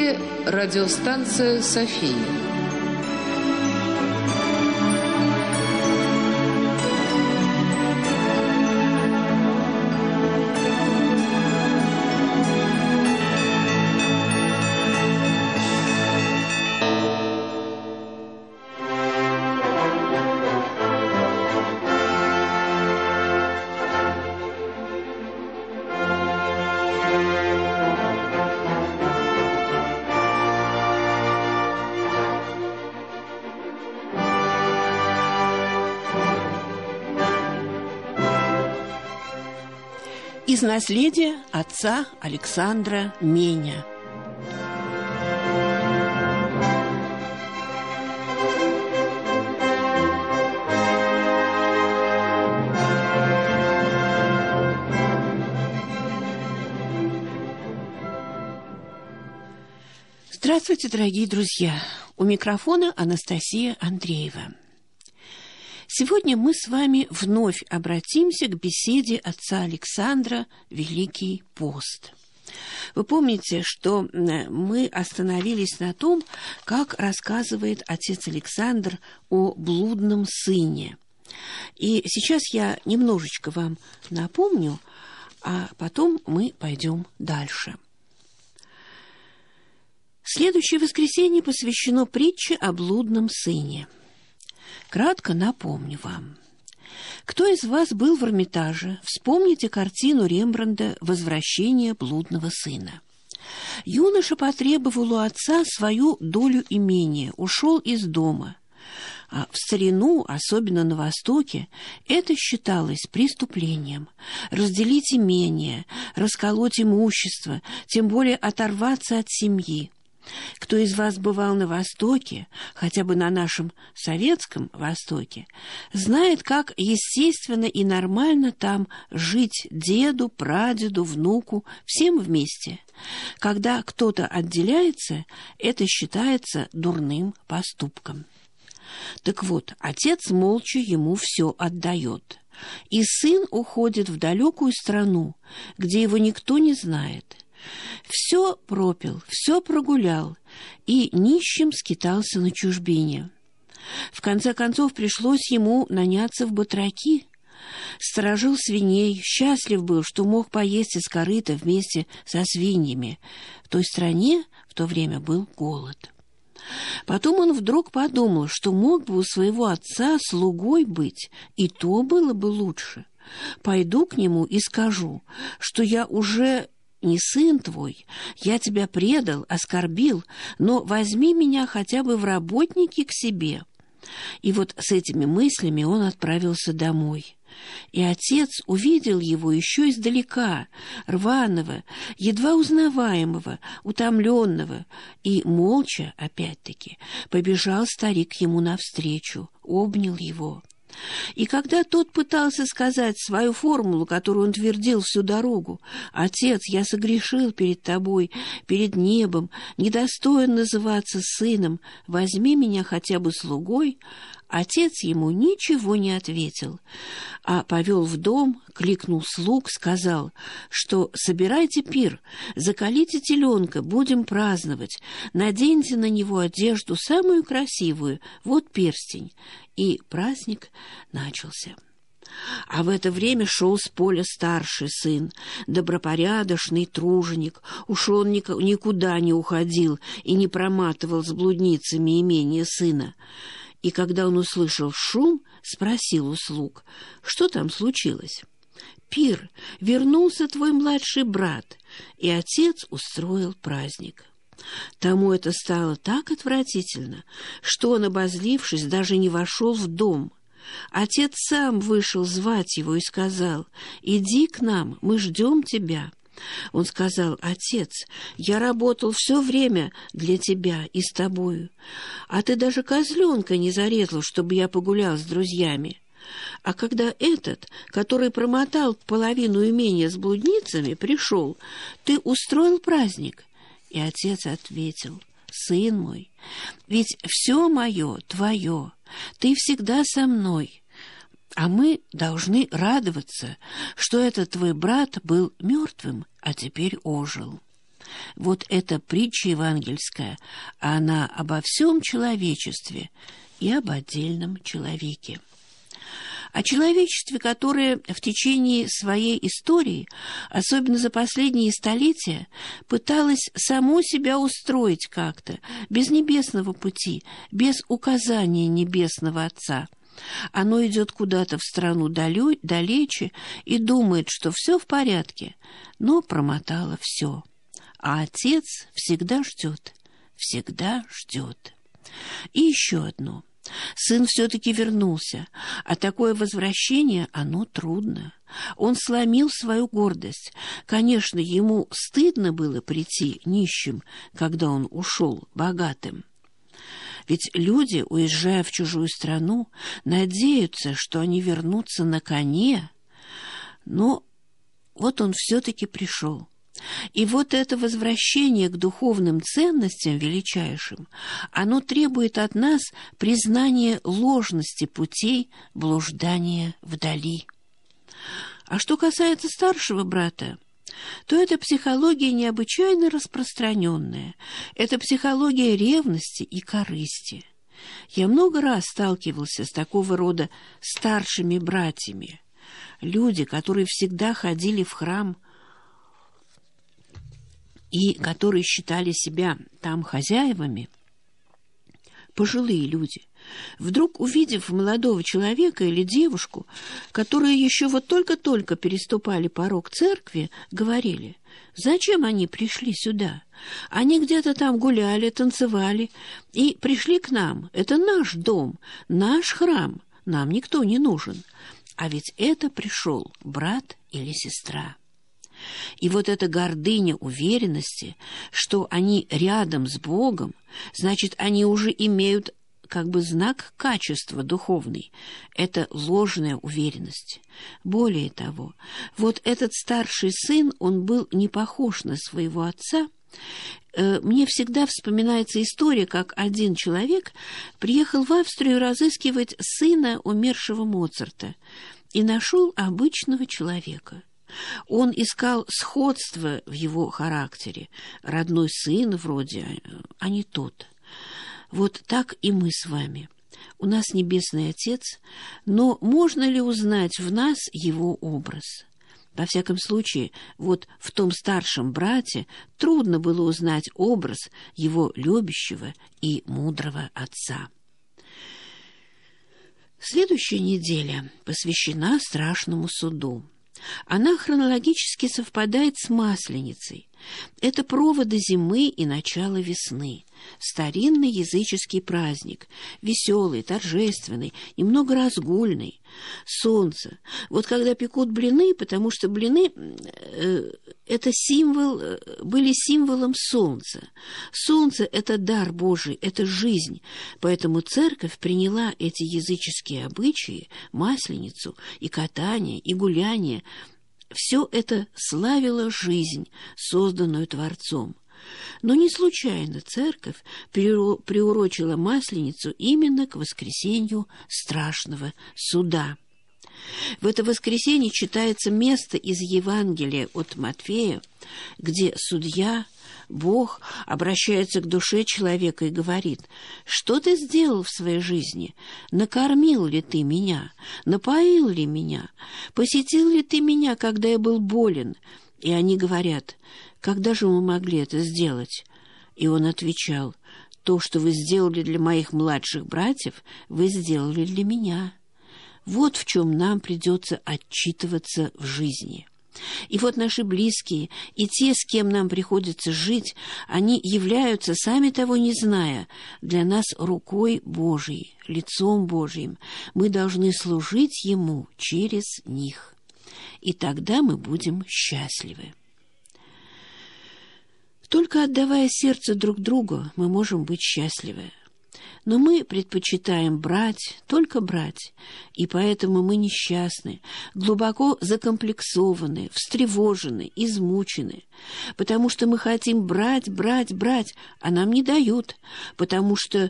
эфире радиостанция «София». Из наследия отца Александра Меня. Здравствуйте, дорогие друзья! У микрофона Анастасия Андреева. Сегодня мы с вами вновь обратимся к беседе отца Александра «Великий пост». Вы помните, что мы остановились на том, как рассказывает отец Александр о блудном сыне. И сейчас я немножечко вам напомню, а потом мы пойдем дальше. Следующее воскресенье посвящено притче о блудном сыне. Кратко напомню вам. Кто из вас был в Эрмитаже, вспомните картину Рембрандта «Возвращение блудного сына». Юноша потребовал у отца свою долю имения, ушел из дома. А в старину, особенно на Востоке, это считалось преступлением. Разделить имение, расколоть имущество, тем более оторваться от семьи. Кто из вас бывал на Востоке, хотя бы на нашем советском Востоке, знает, как естественно и нормально там жить деду, прадеду, внуку, всем вместе. Когда кто-то отделяется, это считается дурным поступком. Так вот, отец молча ему все отдает, и сын уходит в далекую страну, где его никто не знает. Все пропил, все прогулял и нищим скитался на чужбине. В конце концов пришлось ему наняться в батраки. Сторожил свиней, счастлив был, что мог поесть из корыта вместе со свиньями. В той стране в то время был голод. Потом он вдруг подумал, что мог бы у своего отца слугой быть, и то было бы лучше. Пойду к нему и скажу, что я уже не сын твой, я тебя предал, оскорбил, но возьми меня хотя бы в работники к себе. И вот с этими мыслями он отправился домой. И отец увидел его еще издалека, рваного, едва узнаваемого, утомленного, и молча, опять-таки, побежал старик ему навстречу, обнял его. И когда тот пытался сказать свою формулу, которую он твердил всю дорогу: «Отец, я согрешил перед тобой, перед небом, недостоин называться сыном, возьми меня хотя бы слугой», отец ему ничего не ответил, а повел в дом, кликнул слуг, сказал, что собирайте пир, заколите теленка, будем праздновать, наденьте на него одежду самую красивую, вот перстень. И праздник начался. А в это время шел с поля старший сын, добропорядочный труженик. Уж он никуда не уходил и не проматывал с блудницами имение сына. И когда он услышал шум, спросил у слуг, что там случилось. «Пир, вернулся твой младший брат», и отец устроил праздник. Тому это стало так отвратительно, что он, обозлившись, даже не вошел в дом. Отец сам вышел звать его и сказал: «Иди к нам, мы ждем тебя». Он сказал: «Отец, я работал все время для тебя и с тобою, а ты даже козленка не зарезал, чтобы я погулял с друзьями. А когда этот, который промотал половину имения с блудницами, пришел, ты устроил праздник». И отец ответил: «Сын мой, ведь все мое твое, ты всегда со мной, а мы должны радоваться, что этот твой брат был мертвым, а теперь ожил». Вот эта притча евангельская, она обо всем человечестве и об отдельном человеке. О человечестве, которое в течение своей истории, особенно за последние столетия, пыталось само себя устроить как-то, без небесного пути, без указания небесного Отца. Оно идет куда-то в страну далече и думает, что все в порядке, но промотало все. А Отец всегда ждет, всегда ждет. И еще одно. Сын все-таки вернулся, а такое возвращение, оно трудно. Он сломил свою гордость. Конечно, ему стыдно было прийти нищим, когда он ушел богатым. Ведь люди, уезжая в чужую страну, надеются, что они вернутся на коне. Но вот он все-таки пришел. И вот это возвращение к духовным ценностям величайшим, оно требует от нас признания ложности путей блуждания вдали. А что касается старшего брата, то это психология необычайно распространенная. Это психология ревности и корысти. Я много раз сталкивался с такого рода старшими братьями. Люди, которые всегда ходили в храм и которые считали себя там хозяевами, пожилые люди, вдруг увидев молодого человека или девушку, которые еще вот только-только переступали порог церкви, говорили: зачем они пришли сюда? Они где-то там гуляли, танцевали и пришли к нам. Это наш дом, наш храм, нам никто не нужен. А ведь это пришел брат или сестра. И вот эта гордыня уверенности, что они рядом с Богом, значит, они уже имеют как бы знак качества духовный. Это ложная уверенность. Более того, вот этот старший сын, он был не похож на своего отца. Мне всегда вспоминается история, как один человек приехал в Австрию разыскивать сына умершего Моцарта и нашел обычного человека. Он искал сходство в его характере. Родной сын вроде, а не тот. Вот так и мы с вами. У нас Небесный Отец, но можно ли узнать в нас его образ? Во всяком случае, вот в том старшем брате трудно было узнать образ его любящего и мудрого отца. Следующая неделя посвящена страшному суду. Она хронологически совпадает с Масленицей. Это проводы зимы и начало весны. Старинный языческий праздник, веселый, торжественный, немного разгульный. Солнце. Вот когда пекут блины, потому что блины это были символом солнца. Солнце – это дар Божий, это жизнь. Поэтому церковь приняла эти языческие обычаи, Масленицу, и катание, и гуляние. Все это славило жизнь, созданную Творцом. Но не случайно церковь приурочила Масленицу именно к воскресенью страшного суда. В это воскресенье читается место из Евангелия от Матфея, где судья, Бог, обращается к душе человека и говорит: «Что ты сделал в своей жизни? Накормил ли ты меня? Напоил ли меня? Посетил ли ты меня, когда я был болен?» И они говорят: «Когда же мы могли это сделать?» И он отвечал: «То, что вы сделали для моих младших братьев, вы сделали для меня». Вот в чем нам придется отчитываться в жизни. И вот наши близкие и те, с кем нам приходится жить, они являются, сами того не зная, для нас рукой Божией, лицом Божиим. Мы должны служить Ему через них. И тогда мы будем счастливы. Только отдавая сердце друг другу, мы можем быть счастливы. Но мы предпочитаем только брать, и поэтому мы несчастны, глубоко закомплексованы, встревожены, измучены, потому что мы хотим брать, а нам не дают, потому что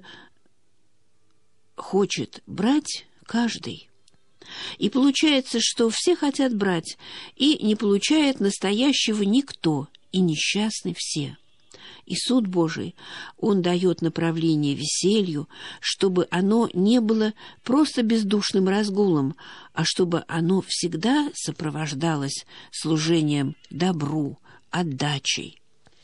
хочет брать каждый. И получается, что все хотят брать, и не получает настоящего никто, и несчастны все. И суд Божий, Он дает направление веселью, чтобы оно не было просто бездушным разгулом, а чтобы оно всегда сопровождалось служением добру, отдачей.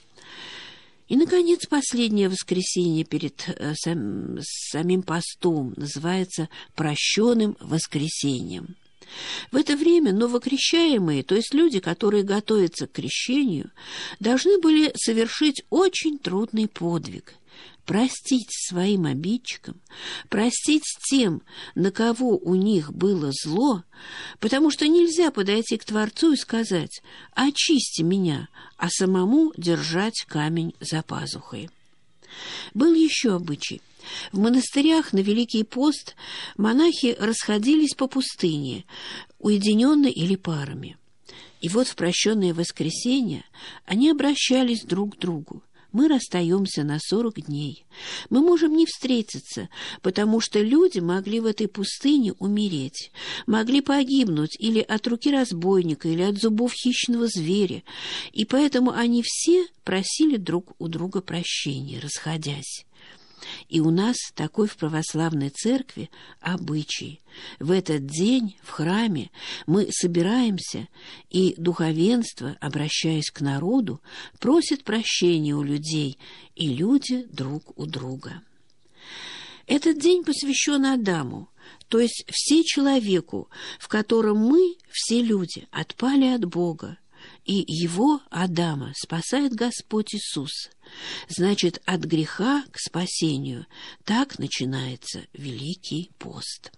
И, наконец, последнее воскресенье перед самим постом называется «прощенным воскресеньем». В это время новокрещаемые, то есть люди, которые готовятся к крещению, должны были совершить очень трудный подвиг – простить своим обидчикам, простить тем, на кого у них было зло, потому что нельзя подойти к Творцу и сказать «очисти меня», а самому держать камень за пазухой. Был еще обычай. В монастырях на Великий пост монахи расходились по пустыне, уединенно или парами. И вот в прощенное воскресенье они обращались друг к другу. Мы расстаемся на 40 дней. Мы можем не встретиться, потому что люди могли в этой пустыне умереть, могли погибнуть или от руки разбойника, или от зубов хищного зверя, и поэтому они все просили друг у друга прощения, расходясь. И у нас такой в православной церкви обычай. В этот день в храме мы собираемся, и духовенство, обращаясь к народу, просит прощения у людей, и люди друг у друга. Этот день посвящен Адаму, то есть всечеловеку, в котором мы, все люди, отпали от Бога, и его, Адама, спасает Господь Иисус. Значит, от греха к спасению. Так начинается Великий пост.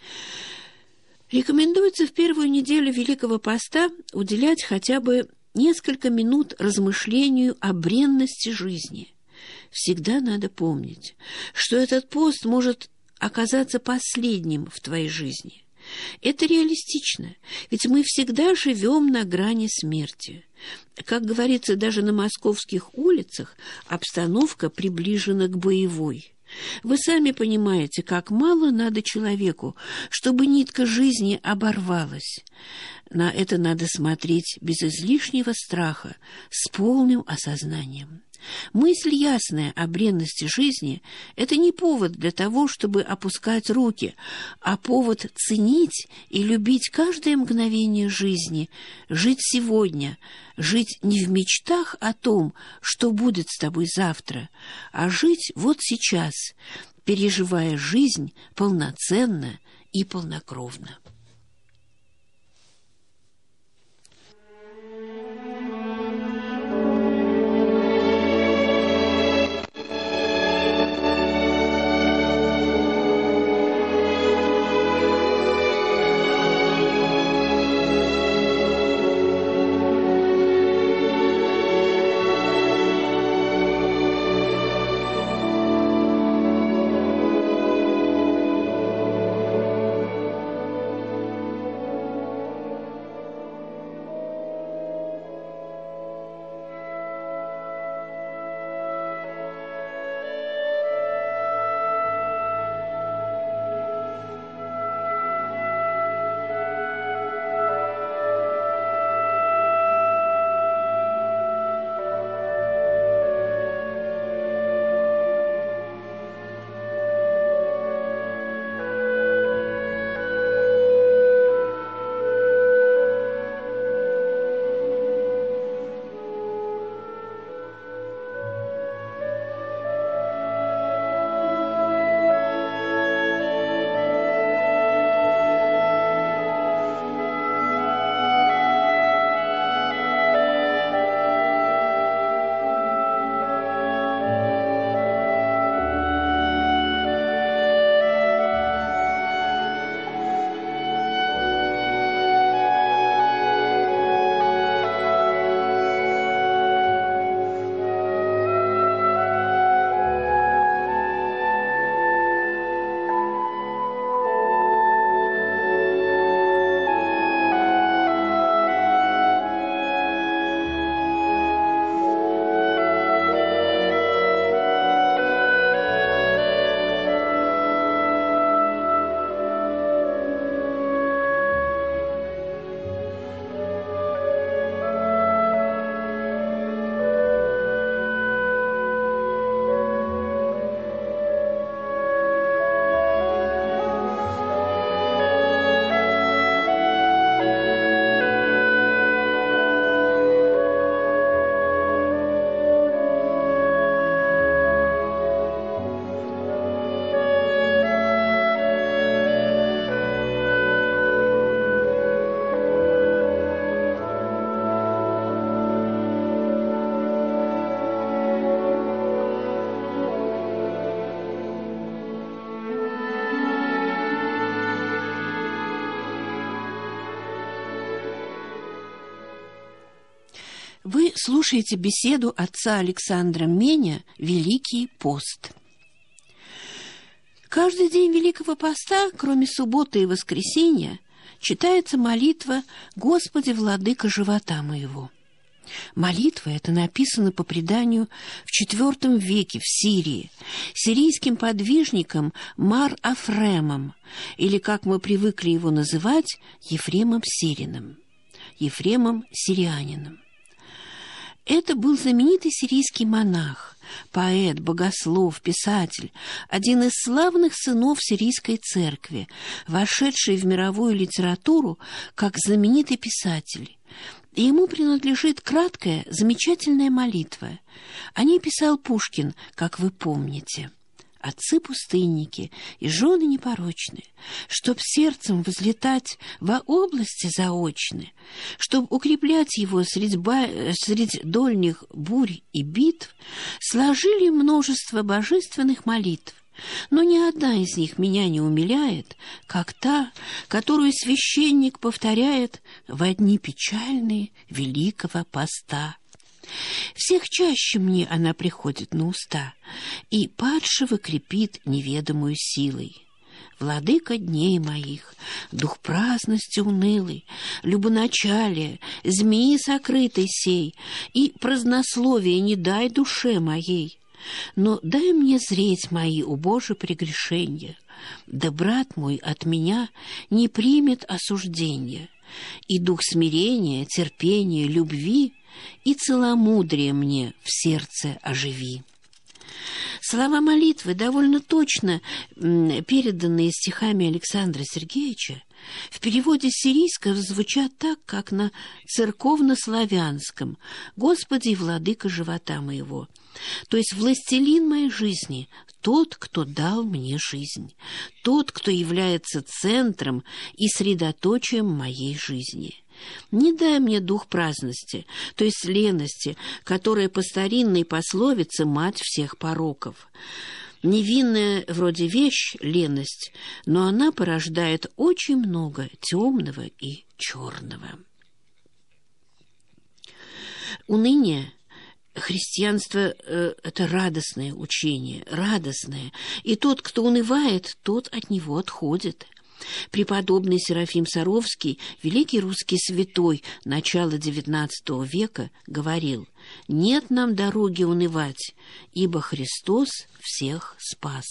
Рекомендуется в первую неделю Великого поста уделять хотя бы несколько минут размышлению о бренности жизни. Всегда надо помнить, что этот пост может оказаться последним в твоей жизни. Это реалистично, ведь мы всегда живем на грани смерти. Как говорится, даже на московских улицах обстановка приближена к боевой. Вы сами понимаете, как мало надо человеку, чтобы нитка жизни оборвалась. На это надо смотреть без излишнего страха, с полным осознанием. Мысль ясная о бренности жизни – это не повод для того, чтобы опускать руки, а повод ценить и любить каждое мгновение жизни, жить сегодня, жить не в мечтах о том, что будет с тобой завтра, а жить вот сейчас, переживая жизнь полноценно и полнокровно. Вы слушаете беседу отца Александра Меня «Великий пост». Каждый день Великого поста, кроме субботы и воскресенья, читается молитва «Господи, владыка живота моего». Молитва эта написана по преданию в IV веке в Сирии сирийским подвижником Мар-Афремом, или, как мы привыкли его называть, Ефремом Сириным, Ефремом Сирианином. Это был знаменитый сирийский монах, поэт, богослов, писатель, один из славных сынов сирийской церкви, вошедший в мировую литературу как знаменитый писатель. И ему принадлежит краткая, замечательная молитва. О ней писал Пушкин, как вы помните. «Отцы-пустынники и жены непорочные, чтоб сердцем возлетать во области заочны, чтоб укреплять его средь дольних бурь и битв, сложили множество божественных молитв, но ни одна из них меня не умиляет, как та, которую священник повторяет во дни печальные Великого поста. Всех чаще мне она приходит на уста и падшего крепит неведомую силой. Владыка дней моих, дух праздности унылый, любоначалие, змеи сокрытой сей, и празднословие не дай душе моей. Но дай мне зреть мои, о Боже, прегрешения, да брат мой от меня не примет осуждения, и дух смирения, терпения, любви и целомудрие мне в сердце оживи». Слова молитвы, довольно точно переданные стихами Александра Сергеевича, в переводе сирийского звучат так, как на церковно-славянском «Господи, владыка живота моего», то есть «Властелин моей жизни», тот, кто дал мне жизнь, тот, кто является центром и средоточием моей жизни. Не дай мне дух праздности, то есть лености, которая по старинной пословице мать всех пороков. Невинная вроде вещь леность, но она порождает очень много темного и черного. Уныние. Христианство – это радостное учение, радостное, и тот, кто унывает, тот от него отходит. Преподобный Серафим Саровский, великий русский святой начала XIX века, говорил: «Нет нам дороги унывать, ибо Христос всех спас».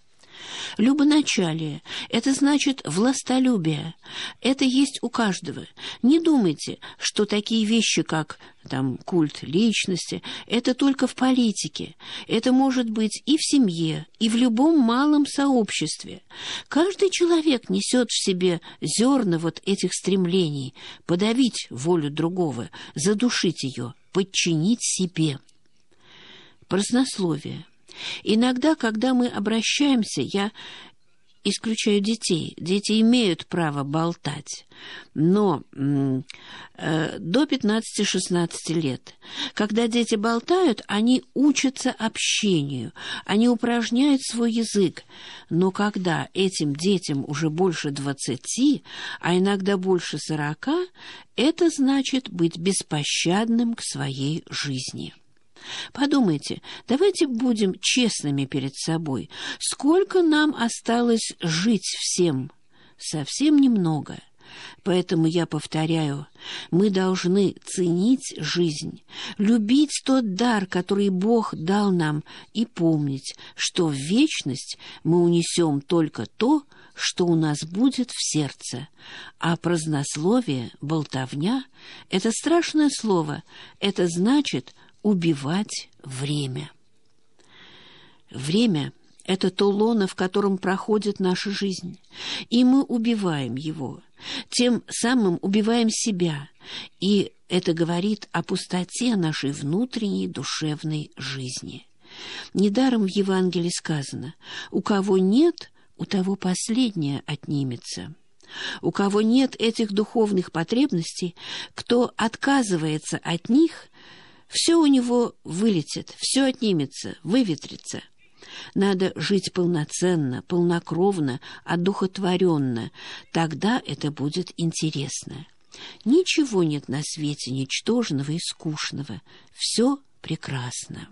Любоначалие – это значит властолюбие. Это есть у каждого. Не думайте, что такие вещи, как культ личности, это только в политике. Это может быть и в семье, и в любом малом сообществе. Каждый человек несет в себе зерна вот этих стремлений подавить волю другого, задушить ее, подчинить себе. Празднословие. Иногда, когда мы обращаемся, я исключаю детей. Дети имеют право болтать, но до 15-16 лет. Когда дети болтают, они учатся общению, они упражняют свой язык. Но когда этим детям уже больше 20, а иногда больше 40, это значит быть беспощадным к своей жизни. Подумайте, давайте будем честными перед собой. Сколько нам осталось жить всем? Совсем немного. Поэтому я повторяю, мы должны ценить жизнь, любить тот дар, который Бог дал нам, и помнить, что в вечность мы унесем только то, что у нас будет в сердце. А празднословие, болтовня – это страшное слово. Это значит убивать время. Время – это то лоно, в котором проходит наша жизнь, и мы убиваем его. Тем самым убиваем себя, и это говорит о пустоте нашей внутренней душевной жизни. Недаром в Евангелии сказано: «У кого нет, у того последнее отнимется». У кого нет этих духовных потребностей, кто отказывается от них, все у него вылетит, все отнимется, выветрится. Надо жить полноценно, полнокровно, одухотворенно. Тогда это будет интересно. Ничего нет на свете ничтожного и скучного. Все прекрасно.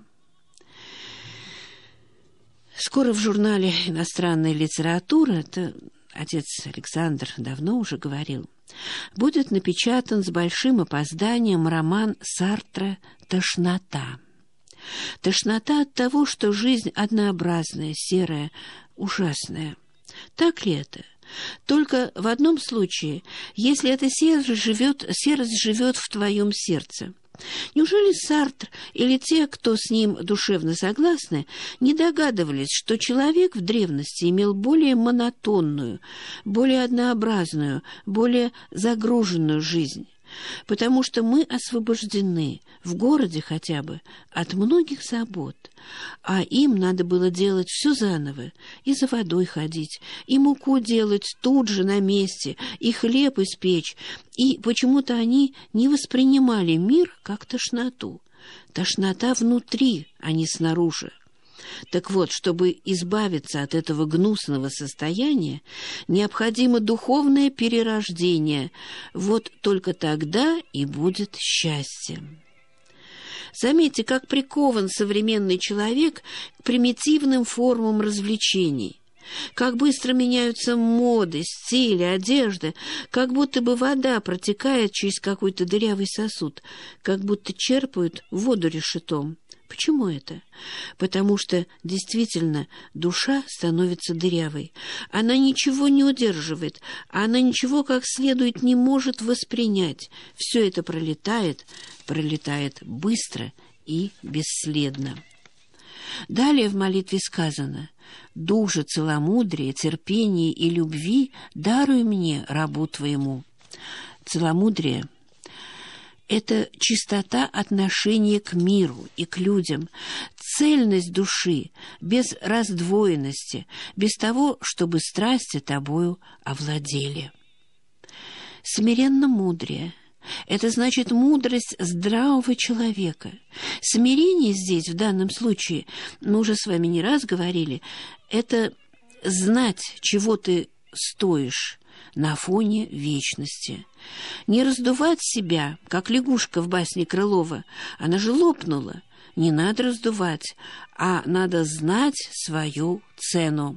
Скоро в журнале «Иностранная литература», это отец Александр давно уже говорил, будет напечатан с большим опозданием роман Сартра «Тошнота». Тошнота от того, что жизнь однообразная, серая, ужасная. Так ли это? Только в одном случае, если эта серость живет в твоем сердце. Неужели Сартр или те, кто с ним душевно согласны, не догадывались, что человек в древности имел более монотонную, более однообразную, более загруженную жизнь? Потому что мы освобождены, в городе хотя бы, от многих забот, а им надо было делать все заново, и за водой ходить, и муку делать тут же на месте, и хлеб испечь, и почему-то они не воспринимали мир как тошноту. Тошнота внутри, а не снаружи. Так вот, чтобы избавиться от этого гнусного состояния, необходимо духовное перерождение. Вот только тогда и будет счастье. Заметьте, как прикован современный человек к примитивным формам развлечений. Как быстро меняются моды, стили, одежда, как будто бы вода протекает через какой-то дырявый сосуд, как будто черпают воду решетом. Почему это? Потому что, действительно, душа становится дырявой. Она ничего не удерживает, она ничего как следует не может воспринять. Все это пролетает быстро и бесследно. Далее в молитве сказано: «Дух же целомудрия, терпения и любви даруй мне, рабу твоему». Целомудрие — это чистота отношения к миру и к людям, цельность души, без раздвоенности, без того, чтобы страсти тобою овладели. Смиренно мудрее — это значит мудрость здравого человека. Смирение здесь, в данном случае, мы уже с вами не раз говорили, это знать, чего ты стоишь на фоне вечности. Не раздувать себя, как лягушка в басне Крылова. Она же лопнула. Не надо раздувать, а надо знать свою цену.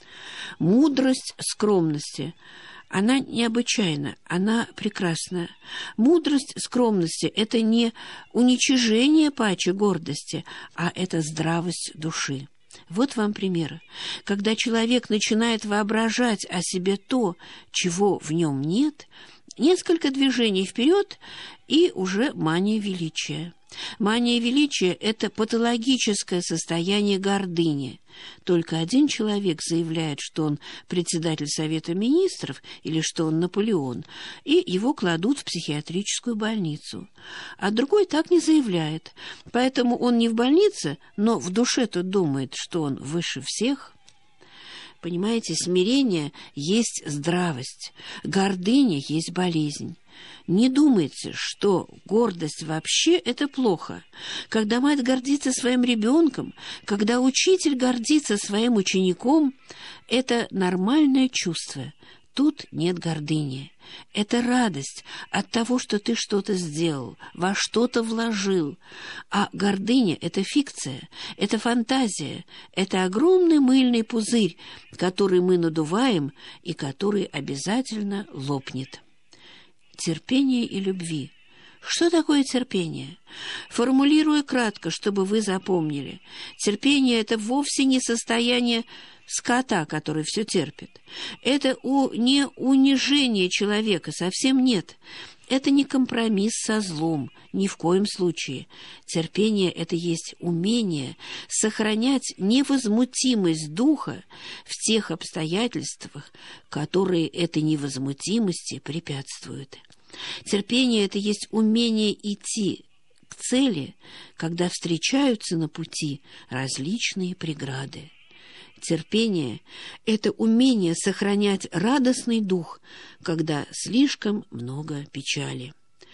Мудрость скромности. Она необычайна, она прекрасна. Мудрость скромности — это не уничижение паче гордости, а это здравость души. Вот вам пример. Когда человек начинает воображать о себе то, чего в нем нет, несколько движений вперед, и уже мания величия. Мания величия — это патологическое состояние гордыни. Только один человек заявляет, что он председатель Совета Министров или что он Наполеон, и его кладут в психиатрическую больницу. А другой так не заявляет. Поэтому он не в больнице, но в душе-то думает, что он выше всех. Понимаете, смирение есть здравость, гордыня есть болезнь. Не думайте, что гордость вообще это плохо. Когда мать гордится своим ребенком, когда учитель гордится своим учеником, это нормальное чувство. Тут нет гордыни. Это радость от того, что ты что-то сделал, во что-то вложил. А гордыня — это фикция, это фантазия, это огромный мыльный пузырь, который мы надуваем и который обязательно лопнет. Терпение и любви. Что такое терпение? Формулируя кратко, чтобы вы запомнили. Терпение — это вовсе не состояние скота, который все терпит. Это не унижение человека, совсем нет. Это не компромисс со злом, ни в коем случае. Терпение — это есть умение сохранять невозмутимость духа в тех обстоятельствах, которые этой невозмутимости препятствуют. Терпение — это есть умение идти к цели, когда встречаются на пути различные преграды. Терпение — это умение сохранять радостный дух, когда слишком много печали.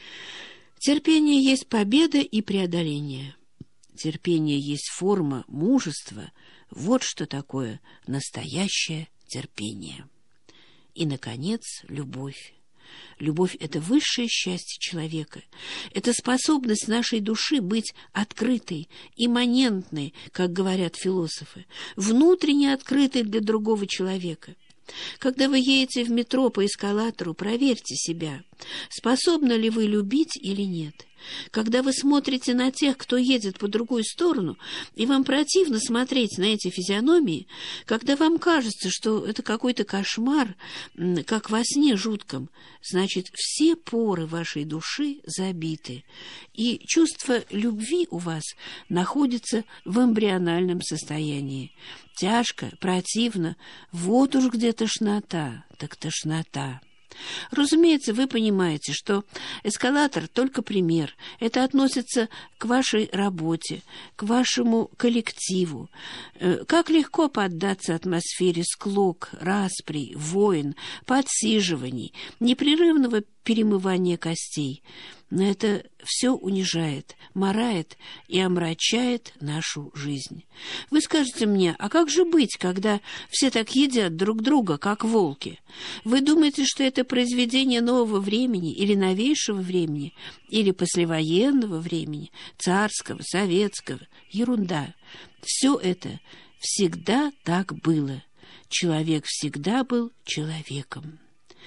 Терпение есть победа и преодоление. Терпение есть форма мужества. Вот что такое настоящее терпение. И, наконец, любовь. Любовь — это высшее счастье человека. Это способность нашей души быть открытой, имманентной, как говорят философы, внутренне открытой для другого человека. Когда вы едете в метро по эскалатору, проверьте себя, способны ли вы любить или нет. Когда вы смотрите на тех, кто едет по другую сторону, и вам противно смотреть на эти физиономии, когда вам кажется, что это какой-то кошмар, как во сне жутком, значит, все поры вашей души забиты, и чувство любви у вас находится в эмбриональном состоянии. Тяжко, противно, вот уж где тошнота, так тошнота. Разумеется, вы понимаете, что эскалатор — только пример. Это относится к вашей работе, к вашему коллективу. Как легко поддаться атмосфере склок, расприй, войн, подсиживаний, непрерывного перемывания костей. Но это все унижает, марает и омрачает нашу жизнь. Вы скажете мне, а как же быть, когда все так едят друг друга, как волки? Вы думаете, что это произведение нового времени или новейшего времени, или послевоенного времени, царского, советского? Ерунда. Все это всегда так было. Человек всегда был человеком.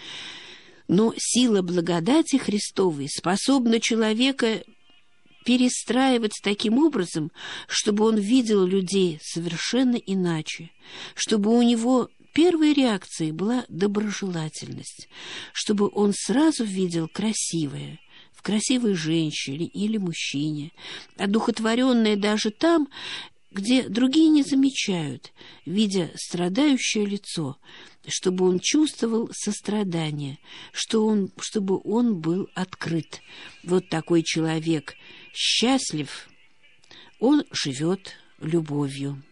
Но сила благодати Христовой способна человека перестраивать таким образом, чтобы он видел людей совершенно иначе, чтобы у него первой реакцией была доброжелательность, чтобы он сразу видел красивое в красивой женщине или мужчине, одухотворенное даже там, где другие не замечают, видя страдающее лицо, чтобы он чувствовал сострадание, чтобы он был открыт. Вот такой человек счастлив, он живет любовью.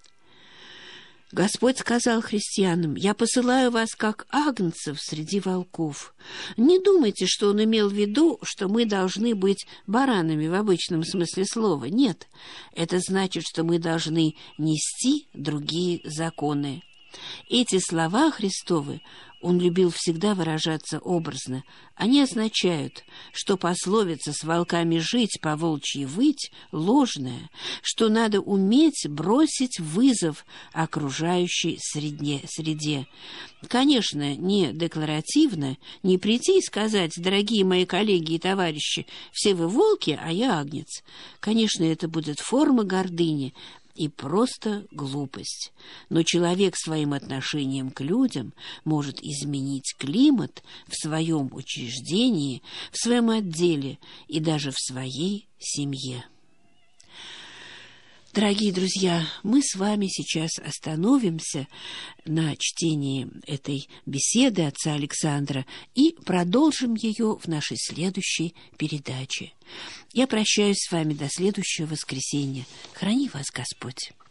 Господь сказал христианам: «Я посылаю вас, как агнцев среди волков». Не думайте, что Он имел в виду, что мы должны быть баранами в обычном смысле слова. Нет, это значит, что мы должны нести другие законы. Эти слова Христовы, Он любил всегда выражаться образно. Они означают, что пословица «с волками жить, по волчьи выть» ложная, что надо уметь бросить вызов окружающей среде. Конечно, не декларативно, не прийти и сказать: «Дорогие мои коллеги и товарищи, все вы волки, а я агнец». Конечно, это будет форма гордыни и просто глупость. Но человек своим отношением к людям может изменить климат в своем учреждении, в своем отделе и даже в своей семье. Дорогие друзья, мы с вами сейчас остановимся на чтении этой беседы отца Александра и продолжим ее в нашей следующей передаче. Я прощаюсь с вами до следующего воскресенья. Храни вас Господь.